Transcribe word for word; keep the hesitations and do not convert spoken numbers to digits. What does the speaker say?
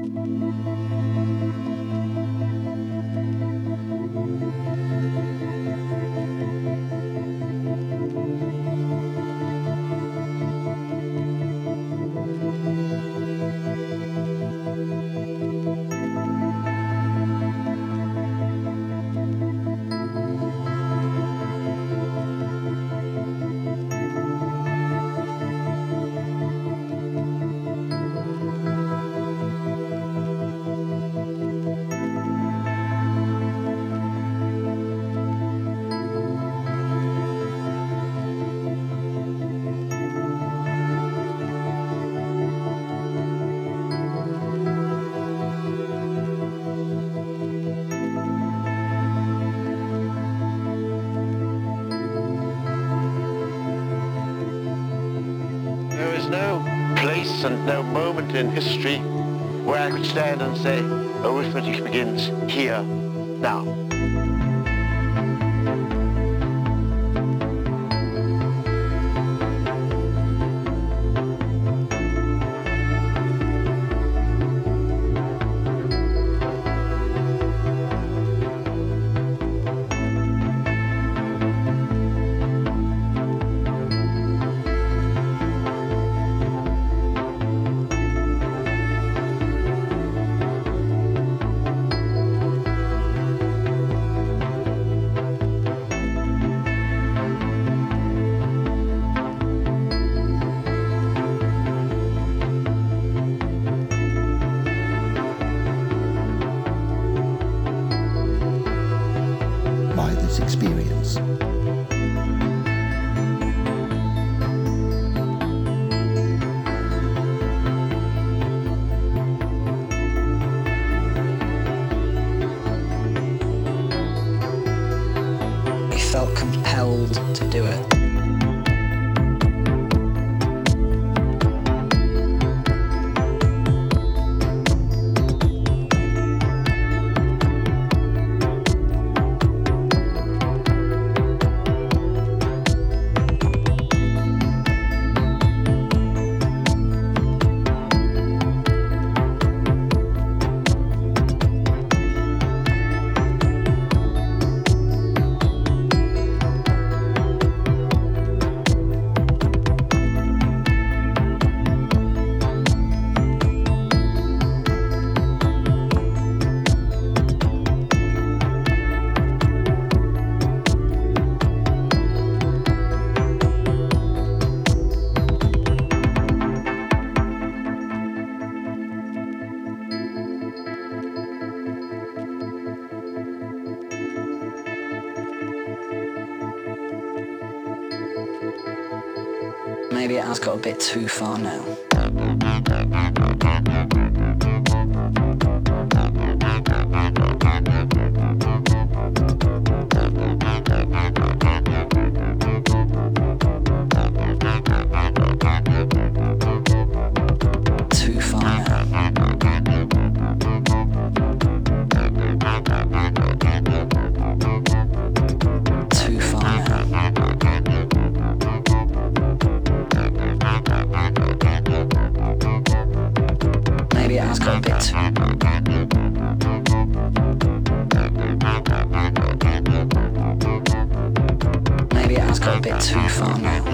And no moment in history where I could stand and say, arithmetic begins here, now. Experience. I felt compelled to do it. Maybe it has got a bit too far now. Too far now. Too far now. Maybe it has got a bit too... Maybe it has got a bit too far now.